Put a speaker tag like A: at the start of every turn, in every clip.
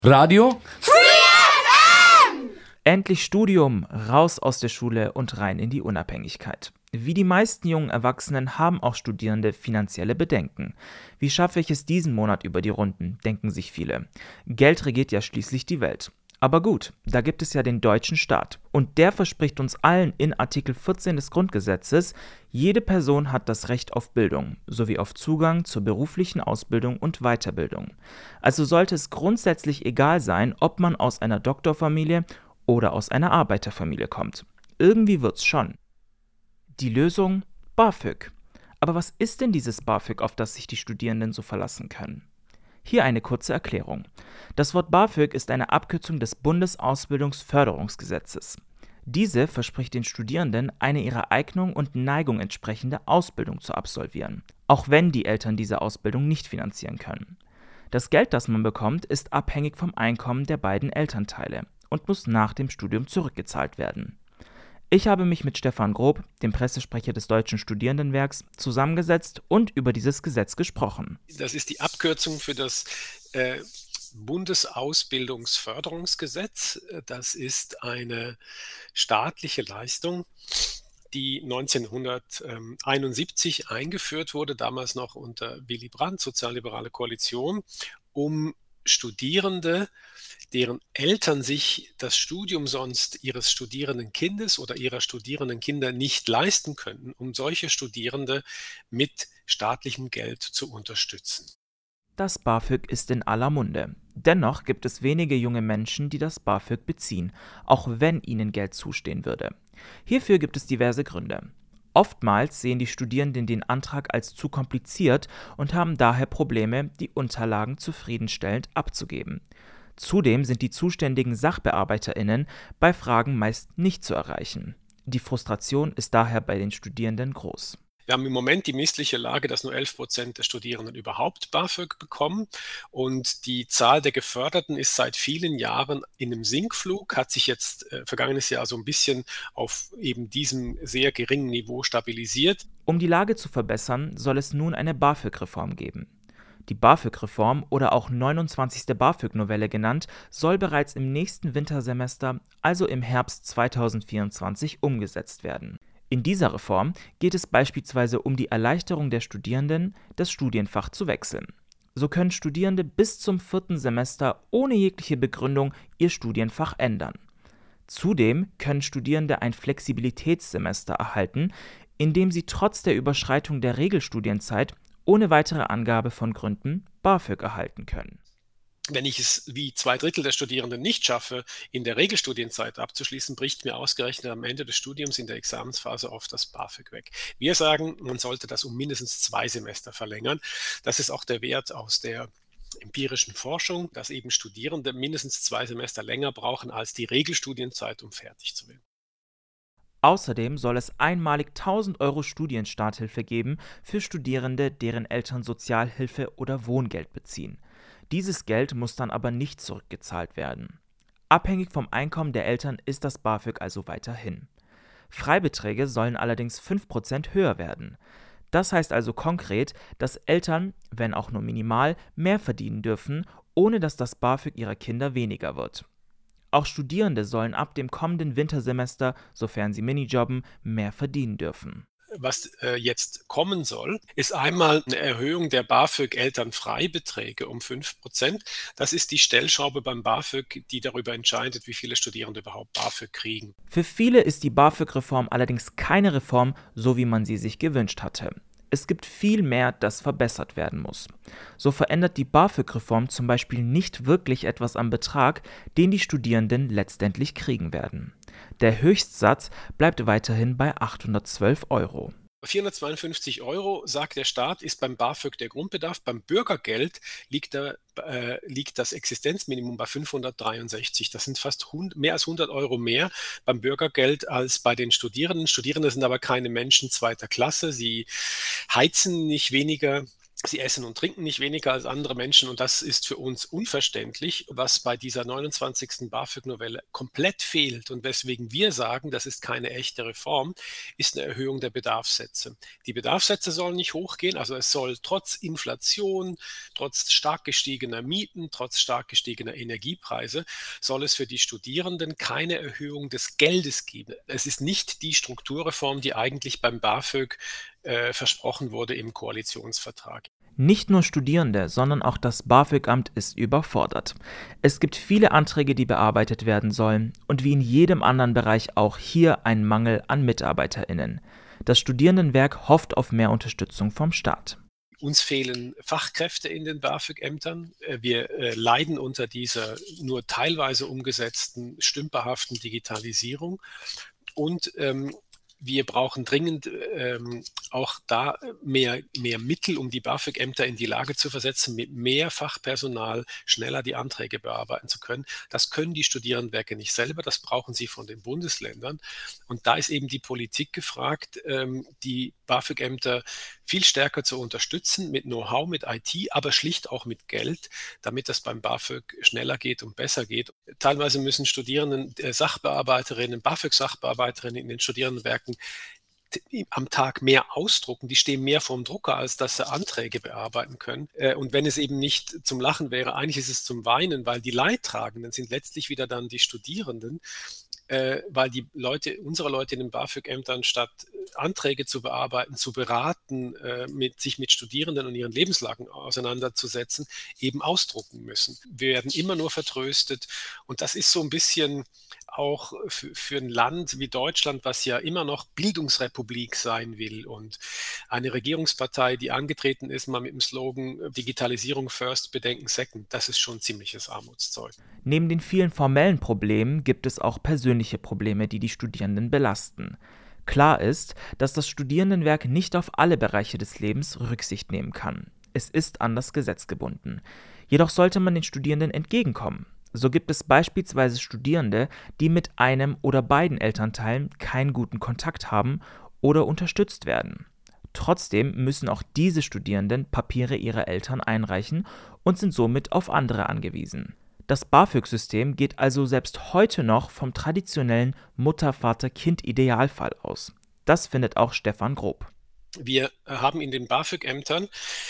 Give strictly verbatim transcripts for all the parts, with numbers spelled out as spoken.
A: Radio?
B: Endlich Studium, raus aus der Schule und rein in die Unabhängigkeit. Wie die meisten jungen Erwachsenen haben auch Studierende finanzielle Bedenken. Wie schaffe ich es diesen Monat über die Runden, denken sich viele. Geld regiert ja schließlich die Welt. Aber gut, da gibt es ja den deutschen Staat. Und der verspricht uns allen in Artikel vierzehn des Grundgesetzes, jede Person hat das Recht auf Bildung, sowie auf Zugang zur beruflichen Ausbildung und Weiterbildung. Also sollte es grundsätzlich egal sein, ob man aus einer Doktorfamilie oder aus einer Arbeiterfamilie kommt. Irgendwie wird's schon. Die Lösung? BAföG. Aber was ist denn dieses BAföG, auf das sich die Studierenden so verlassen können? Hier eine kurze Erklärung. Das Wort BAföG ist eine Abkürzung des Bundesausbildungsförderungsgesetzes. Diese verspricht den Studierenden, eine ihrer Eignung und Neigung entsprechende Ausbildung zu absolvieren, auch wenn die Eltern diese Ausbildung nicht finanzieren können. Das Geld, das man bekommt, ist abhängig vom Einkommen der beiden Elternteile und muss nach dem Studium zurückgezahlt werden. Ich habe mich mit Stefan Grob, dem Pressesprecher des Deutschen Studierendenwerks, zusammengesetzt und über dieses Gesetz gesprochen.
C: Das ist die Abkürzung für das äh, Bundesausbildungsförderungsgesetz. Das ist eine staatliche Leistung, die neunzehnhunderteinundsiebzig eingeführt wurde, damals noch unter Willy Brandt, sozialliberale Koalition, um Studierende, deren Eltern sich das Studium sonst ihres studierenden Kindes oder ihrer studierenden Kinder nicht leisten könnten, um solche Studierende mit staatlichem Geld zu unterstützen.
B: Das BAföG ist in aller Munde. Dennoch gibt es wenige junge Menschen, die das BAföG beziehen, auch wenn ihnen Geld zustehen würde. Hierfür gibt es diverse Gründe. Oftmals sehen die Studierenden den Antrag als zu kompliziert und haben daher Probleme, die Unterlagen zufriedenstellend abzugeben. Zudem sind die zuständigen SachbearbeiterInnen bei Fragen meist nicht zu erreichen. Die Frustration ist daher bei den Studierenden groß.
C: Wir haben im Moment die missliche Lage, dass nur elf Prozent der Studierenden überhaupt BAföG bekommen und die Zahl der Geförderten ist seit vielen Jahren in einem Sinkflug, hat sich jetzt äh, vergangenes Jahr so ein bisschen auf eben diesem sehr geringen Niveau stabilisiert.
B: Um die Lage zu verbessern, soll es nun eine BAföG-Reform geben. Die BAföG-Reform oder auch neunundzwanzigste BAföG-Novelle genannt, soll bereits im nächsten Wintersemester, also im Herbst zweitausendvierundzwanzig, umgesetzt werden. In dieser Reform geht es beispielsweise um die Erleichterung der Studierenden, das Studienfach zu wechseln. So können Studierende bis zum vierten Semester ohne jegliche Begründung ihr Studienfach ändern. Zudem können Studierende ein Flexibilitätssemester erhalten, in dem sie trotz der Überschreitung der Regelstudienzeit ohne weitere Angabe von Gründen BAföG erhalten können.
C: Wenn ich es wie zwei Drittel der Studierenden nicht schaffe, in der Regelstudienzeit abzuschließen, bricht mir ausgerechnet am Ende des Studiums in der Examensphase oft das BAföG weg. Wir sagen, man sollte das um mindestens zwei Semester verlängern. Das ist auch der Wert aus der empirischen Forschung, dass eben Studierende mindestens zwei Semester länger brauchen als die Regelstudienzeit, um fertig zu werden.
B: Außerdem soll es einmalig tausend Euro Studienstarthilfe geben für Studierende, deren Eltern Sozialhilfe oder Wohngeld beziehen. Dieses Geld muss dann aber nicht zurückgezahlt werden. Abhängig vom Einkommen der Eltern ist das BAföG also weiterhin. Freibeträge sollen allerdings fünf Prozent höher werden. Das heißt also konkret, dass Eltern, wenn auch nur minimal, mehr verdienen dürfen, ohne dass das BAföG ihrer Kinder weniger wird. Auch Studierende sollen ab dem kommenden Wintersemester, sofern sie minijobben, mehr verdienen dürfen.
C: Was äh, jetzt kommen soll, ist einmal eine Erhöhung der BAföG-Elternfreibeträge um fünf Prozent. Das ist die Stellschraube beim BAföG, die darüber entscheidet, wie viele Studierende überhaupt BAföG kriegen.
B: Für viele ist die BAföG-Reform allerdings keine Reform, so wie man sie sich gewünscht hatte. Es gibt viel mehr, das verbessert werden muss. So verändert die BAföG-Reform zum Beispiel nicht wirklich etwas am Betrag, den die Studierenden letztendlich kriegen werden. Der Höchstsatz bleibt weiterhin bei achthundertzwölf Euro.
C: vierhundertzweiundfünfzig Euro, sagt der Staat, ist beim BAföG der Grundbedarf. Beim Bürgergeld liegt, der, äh, liegt das Existenzminimum bei fünfhundertdreiundsechzig. Das sind fast hund- mehr als hundert Euro mehr beim Bürgergeld als bei den Studierenden. Studierende sind aber keine Menschen zweiter Klasse. Sie heizen nicht weniger Sie essen und trinken nicht weniger als andere Menschen und das ist für uns unverständlich, was bei dieser neunundzwanzigsten BAföG-Novelle komplett fehlt und weswegen wir sagen, das ist keine echte Reform, ist eine Erhöhung der Bedarfssätze. Die Bedarfssätze sollen nicht hochgehen, also es soll trotz Inflation, trotz stark gestiegener Mieten, trotz stark gestiegener Energiepreise, soll es für die Studierenden keine Erhöhung des Geldes geben. Es ist nicht die Strukturreform, die eigentlich beim BAföG äh, versprochen wurde im Koalitionsvertrag.
B: Nicht nur Studierende, sondern auch das BAföG-Amt ist überfordert. Es gibt viele Anträge, die bearbeitet werden sollen und wie in jedem anderen Bereich auch hier ein Mangel an MitarbeiterInnen. Das Studierendenwerk hofft auf mehr Unterstützung vom Staat.
C: Uns fehlen Fachkräfte in den BAföG-Ämtern. Äh, Wir äh, leiden unter dieser nur teilweise umgesetzten, stümperhaften Digitalisierung. Und ähm, wir brauchen dringend ähm, auch da mehr, mehr Mittel, um die BAföG-Ämter in die Lage zu versetzen, mit mehr Fachpersonal schneller die Anträge bearbeiten zu können. Das können die Studierendenwerke nicht selber, das brauchen sie von den Bundesländern. Und da ist eben die Politik gefragt, ähm, die BAföG-Ämter viel stärker zu unterstützen mit Know-how, mit I T, aber schlicht auch mit Geld, damit das beim BAföG schneller geht und besser geht. Teilweise müssen Studierenden, äh, Sachbearbeiterinnen, BAföG-Sachbearbeiterinnen in den Studierendenwerken t- am Tag mehr ausdrucken, die stehen mehr vorm Drucker, als dass sie Anträge bearbeiten können. Äh, Und wenn es eben nicht zum Lachen wäre, eigentlich ist es zum Weinen, weil die Leidtragenden sind letztlich wieder dann die Studierenden, äh, weil die Leute, unsere Leute in den BAföG-Ämtern statt äh, Anträge zu bearbeiten, zu beraten, äh, mit, sich mit Studierenden und ihren Lebenslagen auseinanderzusetzen, eben ausdrucken müssen. Wir werden immer nur vertröstet und das ist so ein bisschen auch für, für ein Land wie Deutschland, was ja immer noch Bildungsrepublik sein will und eine Regierungspartei, die angetreten ist, mal mit dem Slogan äh, Digitalisierung first, Bedenken second, das ist schon ziemliches Armutszeug.
B: Neben den vielen formellen Problemen gibt es auch persönliche Probleme, die die Studierenden belasten. Klar ist, dass das Studierendenwerk nicht auf alle Bereiche des Lebens Rücksicht nehmen kann. Es ist an das Gesetz gebunden. Jedoch sollte man den Studierenden entgegenkommen. So gibt es beispielsweise Studierende, die mit einem oder beiden Elternteilen keinen guten Kontakt haben oder unterstützt werden. Trotzdem müssen auch diese Studierenden Papiere ihrer Eltern einreichen und sind somit auf andere angewiesen. Das BAföG-System geht also selbst heute noch vom traditionellen Mutter-Vater-Kind-Idealfall aus. Das findet auch Stefan Grob.
C: Wir äh, haben in den BAföG-Ämtern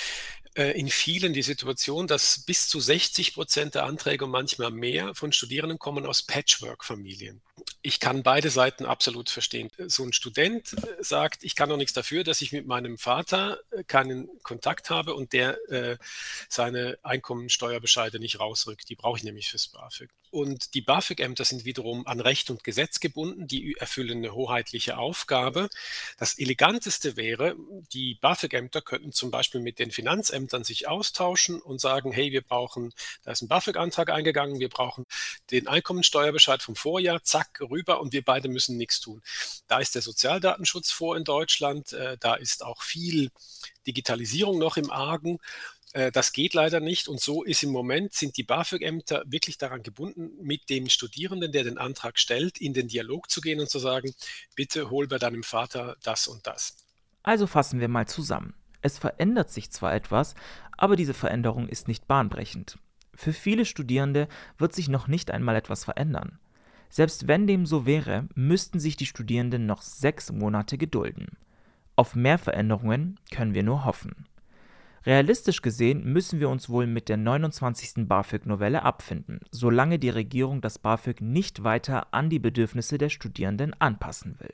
C: äh, in vielen die Situation, dass bis zu sechzig Prozent der Anträge und manchmal mehr von Studierenden kommen aus Patchwork-Familien. Ich kann beide Seiten absolut verstehen. So ein Student äh, sagt, ich kann doch nichts dafür, dass ich mit meinem Vater äh, keinen Kontakt habe und der äh, seine Einkommensteuerbescheide nicht rausrückt. Die brauche ich nämlich fürs BAföG. Und die BAföG-Ämter sind wiederum an Recht und Gesetz gebunden, die erfüllen eine hoheitliche Aufgabe. Das Eleganteste wäre, die BAföG-Ämter könnten zum Beispiel mit den Finanzämtern sich austauschen und sagen, hey, wir brauchen, da ist ein BAföG-Antrag eingegangen, wir brauchen den Einkommensteuerbescheid vom Vorjahr, zack, rüber und wir beide müssen nichts tun. Da ist der Sozialdatenschutz vor in Deutschland, äh, da ist auch viel Digitalisierung noch im Argen. Äh, Das geht leider nicht und so ist im Moment, sind die BAföG-Ämter wirklich daran gebunden, mit dem Studierenden, der den Antrag stellt, in den Dialog zu gehen und zu sagen, bitte hol bei deinem Vater das und das.
B: Also fassen wir mal zusammen. Es verändert sich zwar etwas, aber diese Veränderung ist nicht bahnbrechend. Für viele Studierende wird sich noch nicht einmal etwas verändern. Selbst wenn dem so wäre, müssten sich die Studierenden noch sechs Monate gedulden. Auf mehr Veränderungen können wir nur hoffen. Realistisch gesehen müssen wir uns wohl mit der neunundzwanzigsten BAföG-Novelle abfinden, solange die Regierung das BAföG nicht weiter an die Bedürfnisse der Studierenden anpassen will.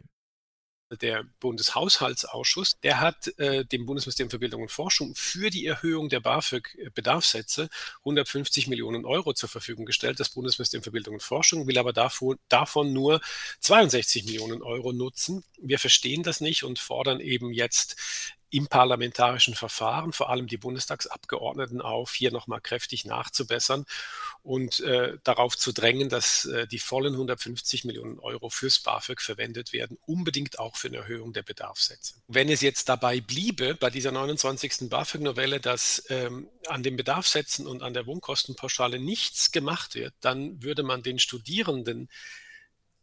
C: Der Bundeshaushaltsausschuss, der hat äh, dem Bundesministerium für Bildung und Forschung für die Erhöhung der BAföG-Bedarfssätze hundertfünfzig Millionen Euro zur Verfügung gestellt. Das Bundesministerium für Bildung und Forschung will aber davon, davon nur zweiundsechzig Millionen Euro nutzen. Wir verstehen das nicht und fordern eben jetzt im parlamentarischen Verfahren vor allem die Bundestagsabgeordneten auf, hier nochmal kräftig nachzubessern und äh, darauf zu drängen, dass äh, die vollen hundertfünfzig Millionen Euro fürs BAföG verwendet werden, unbedingt auch für eine Erhöhung der Bedarfssätze. Wenn es jetzt dabei bliebe, bei dieser neunundzwanzigsten BAföG-Novelle, dass ähm, an den Bedarfssätzen und an der Wohnkostenpauschale nichts gemacht wird, dann würde man den Studierenden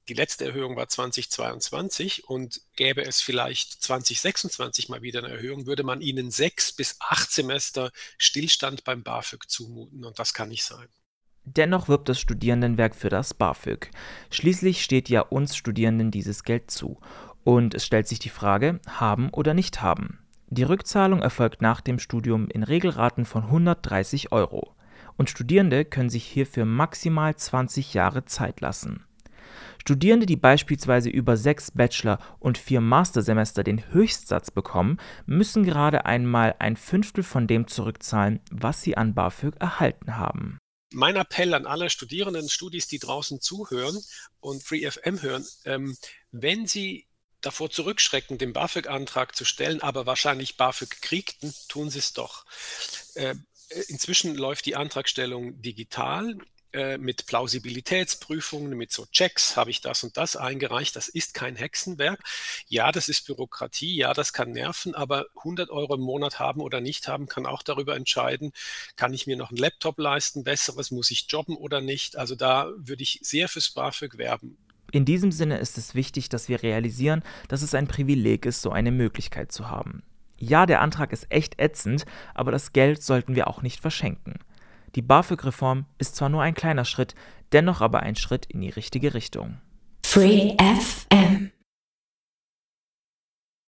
C: die letzte Erhöhung war zweitausendzweiundzwanzig und gäbe es vielleicht zweitausendsechsundzwanzig mal wieder eine Erhöhung, würde man ihnen sechs bis acht Semester Stillstand beim BAföG zumuten und das kann nicht sein.
B: Dennoch wirbt das Studierendenwerk für das BAföG. Schließlich steht ja uns Studierenden dieses Geld zu. Und es stellt sich die Frage, haben oder nicht haben. Die Rückzahlung erfolgt nach dem Studium in Regelraten von hundertdreißig Euro. Und Studierende können sich hierfür maximal zwanzig Jahre Zeit lassen. Studierende, die beispielsweise über sechs Bachelor- und vier Mastersemester den Höchstsatz bekommen, müssen gerade einmal ein Fünftel von dem zurückzahlen, was sie an BAföG erhalten haben.
C: Mein Appell an alle Studierenden, Studis, die draußen zuhören und Free F M hören, ähm, wenn Sie davor zurückschrecken, den BAföG-Antrag zu stellen, aber wahrscheinlich BAföG kriegten, tun Sie es doch. Äh, inzwischen läuft die Antragstellung digital äh, mit Plausibilitätsprüfungen, mit so Checks, habe ich das und das eingereicht. Das ist kein Hexenwerk. Ja, das ist Bürokratie, ja, das kann nerven, aber hundert Euro im Monat haben oder nicht haben, kann auch darüber entscheiden, kann ich mir noch einen Laptop leisten, besseres, muss ich jobben oder nicht. Also da würde ich sehr fürs BAföG werben.
B: In diesem Sinne ist es wichtig, dass wir realisieren, dass es ein Privileg ist, so eine Möglichkeit zu haben. Ja, der Antrag ist echt ätzend, aber das Geld sollten wir auch nicht verschenken. Die BAföG-Reform ist zwar nur ein kleiner Schritt, dennoch aber ein Schritt in die richtige Richtung.
A: Free F M